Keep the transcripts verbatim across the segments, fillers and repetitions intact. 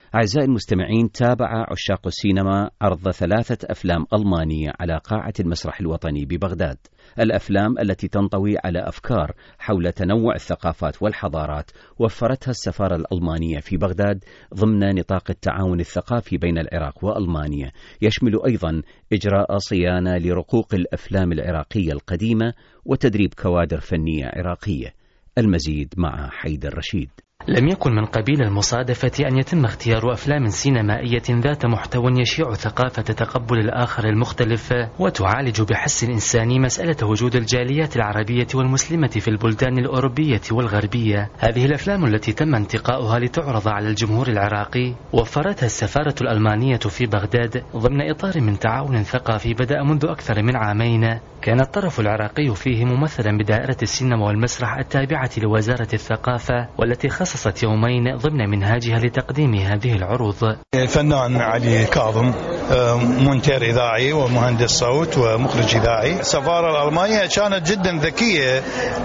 أعزائي المستمعين، تابع عشاق السينما عرض ثلاثة أفلام ألمانية على قاعة المسرح الوطني ببغداد. الأفلام التي تنطوي على أفكار حول تنوع الثقافات والحضارات وفرتها السفارة الألمانية في بغداد ضمن نطاق التعاون الثقافي بين العراق وألمانيا، يشمل أيضا إجراء صيانة لرقوق الأفلام العراقية القديمة وتدريب كوادر فنية عراقية. المزيد مع حيدر رشيد. لم يكن من قبيل المصادفة أن يتم اختيار أفلام سينمائية ذات محتوى يشيع ثقافة تقبل الآخر المختلف وتعالج بحس إنساني مسألة وجود الجاليات العربية والمسلمة في البلدان الأوروبية والغربية. هذه الأفلام التي تم انتقاؤها لتعرض على الجمهور العراقي وفرتها السفارة الألمانية في بغداد ضمن إطار من تعاون ثقافي بدأ منذ أكثر من عامين، كان الطرف العراقي فيه ممثلا بدائرة السينما والمسرح التابعة لوزارة الثقافة، والتي خصصت يومين ضمن منهاجها لتقديم هذه العروض. الفنان علي كاظم مونتير إذاعي ومهندس صوت ومخرج إذاعي. السفارة الألمانية كانت جدا ذكية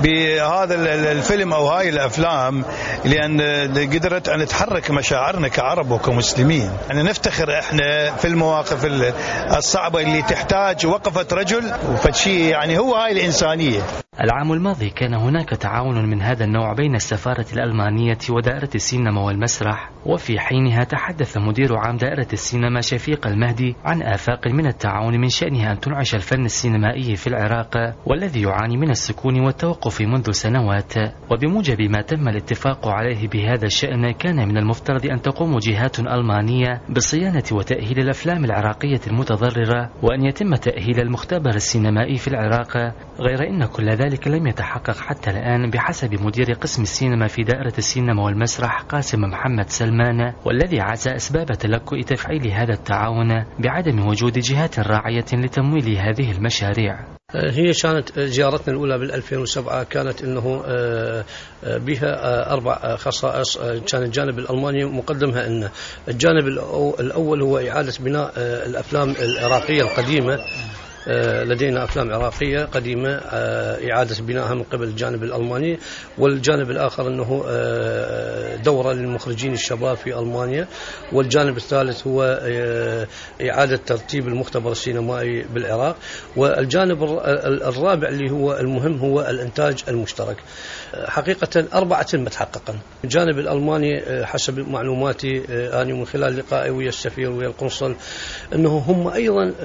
بهذا الفيلم أو هاي الأفلام، لأن قدرت أن تحرك مشاعرنا كعرب وكمسلمين. أن نفتخر إحنا في المواقف الصعبة اللي تحتاج وقفة رجل وفشي، يعني هو هاي الإنسانية. العام الماضي كان هناك تعاون من هذا النوع بين السفارة الألمانية ودائرة السينما والمسرح، وفي حينها تحدث مدير عام دائرة السينما شفيق المهدي عن آفاق من التعاون من شأنها أن تنعش الفن السينمائي في العراق والذي يعاني من السكون والتوقف منذ سنوات. وبموجب ما تم الاتفاق عليه بهذا الشأن، كان من المفترض أن تقوم جهات ألمانية بصيانة وتأهيل الأفلام العراقية المتضررة، وأن يتم تأهيل المختبر السينمائي في العراق، غير إن كل ذلك لم يتحقق حتى الآن بحسب مدير قسم السينما في دائرة السينما والمسرح قاسم محمد سلمان، والذي عزى أسباب تلكؤ تفعيل هذا التعاون بعدم وجود جهات راعية لتمويل هذه المشاريع. هي كانت زيارتنا الأولى بالألفين وسبعة، كانت أنه بها أربع خصائص. كان الجانب الألماني مقدمها أن الجانب الأول هو إعادة بناء الأفلام العراقية القديمة. لدينا أفلام عراقية قديمة إعادة بنائها من قبل الجانب الألماني، والجانب الآخر أنه دورة للمخرجين الشباب في ألمانيا، والجانب الثالث هو إعادة ترتيب المختبر السينمائي بالعراق، والجانب الرابع اللي هو المهم هو الإنتاج المشترك. حقيقة أربعة متحققا. الجانب الألماني حسب معلوماتي أنا من خلال لقائي ويا السفير ويا القنصل أنه هم أيضا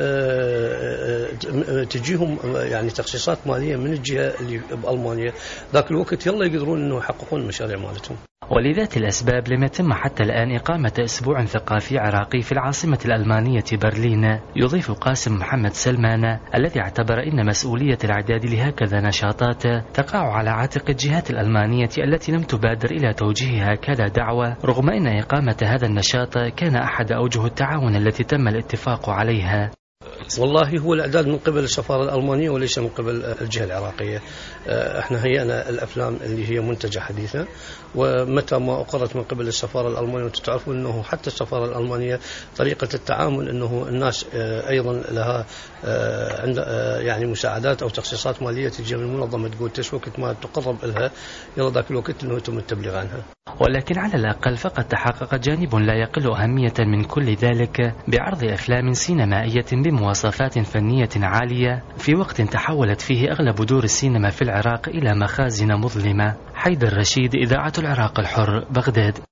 تجيهم يعني تخصيصات مالية من الجهة اللي بألمانيا ذاك الوقت يلا يقدرون أنه يحققون المشاريع مالتهم. ولذات الأسباب لم يتم حتى الآن إقامة أسبوع ثقافي عراقي في العاصمة الألمانية برلين. يضيف قاسم محمد سلمان الذي اعتبر أن مسؤولية الإعداد لهكذا نشاطات تقع على عاتق الجهات الألمانية التي لم تبادر إلى توجيه هكذا دعوة، رغم أن إقامة هذا النشاط كان أحد أوجه التعاون التي تم الاتفاق عليها. والله هو الإعداد من قبل السفارة الألمانية وليس من قبل الجهة العراقية. احنا هيئنا الأفلام اللي هي منتجة حديثة، ومتى ما أقرت من قبل السفارة الألمانية، وتتعرفون أنه حتى السفارة الألمانية طريقة التعامل أنه الناس أيضا لها عند يعني مساعدات أو تخصيصات مالية تجي من المنظمة تقول تش وقت ما تقرب لها يلا ذاك الوقت أنه يتم التبليغ عنها. ولكن على الأقل فقد تحقق جانب لا يقل أهمية من كل ذلك بعرض أفلام سينمائية بمواصفات فنية عالية في وقت تحولت فيه أغلب دور السينما في العراق إلى مخازن مظلمة. حيدر رشيد، إذاعة العراق الحر، بغداد.